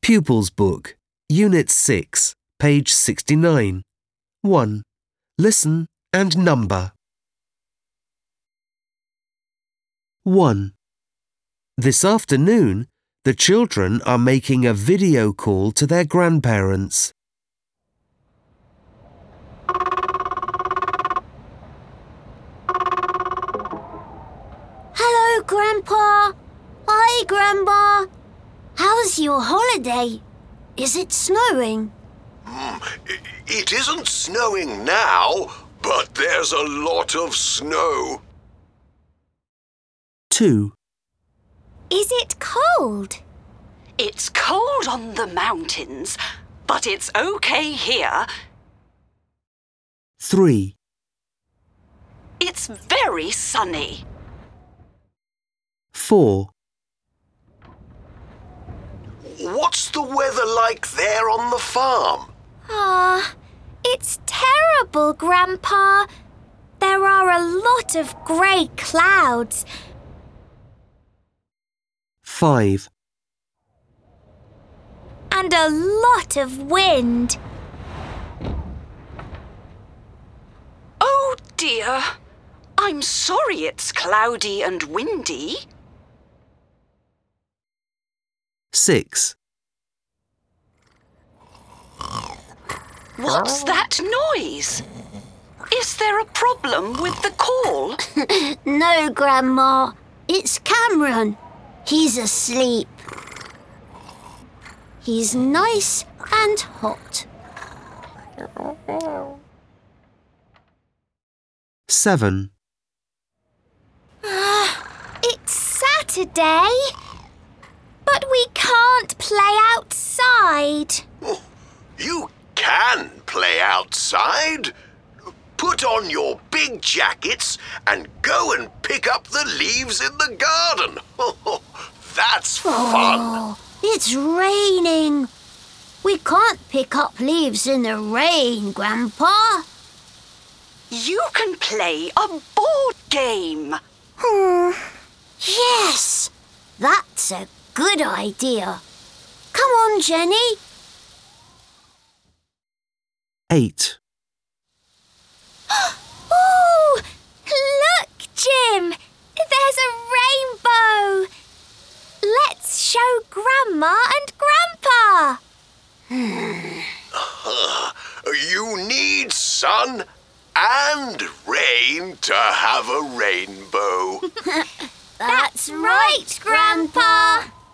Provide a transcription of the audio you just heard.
Pupils Book, Unit 6, page 69. 1. Listen and number. 1. This afternoon, the children are making a video call to their grandparents. Hello, Grandpa. Hi, Grandma. How's your holiday? Is it snowing? It isn't snowing now, but there's a lot of snow. 2. Is it cold? It's cold on the mountains, but it's okay here. 3. It's very sunny. 4. What's the weather like there on the farm? It's terrible, Grandpa. There are a lot of grey clouds. 5. And a lot of wind. Oh dear, I'm sorry it's cloudy and windy. 6. What's that noise? Is there a problem with the call? No, Grandma. It's Cameron. He's asleep. He's nice and hot. 7. It's Saturday. But we can't play outside. Oh, you can play outside. Put on your big jackets and go and pick up the leaves in the garden. That's fun. Oh, it's raining. We can't pick up leaves in the rain, Grandpa. You can play a board game. Yes, that's a good idea. Come on, Jenny. 8. Oh, look, Jim. There's a rainbow. Let's show Grandma and Grandpa. You need sun and rain to have a rainbow. That's right, Grandpa.